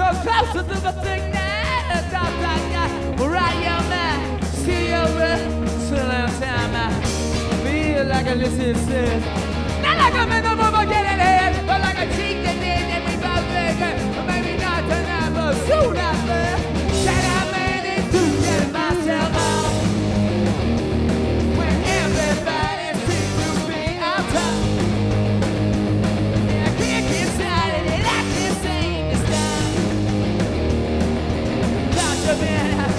closer to the thing that where I am at. See you till time. I feel like a listen to. Not like I'm in the moment getting head, but like a cheek that did and we both figure. But maybe not tonight, but soon after. That I made it to get myself out. When everybody seems to be out top. And I can't get started and I can't sing this time. Got your man.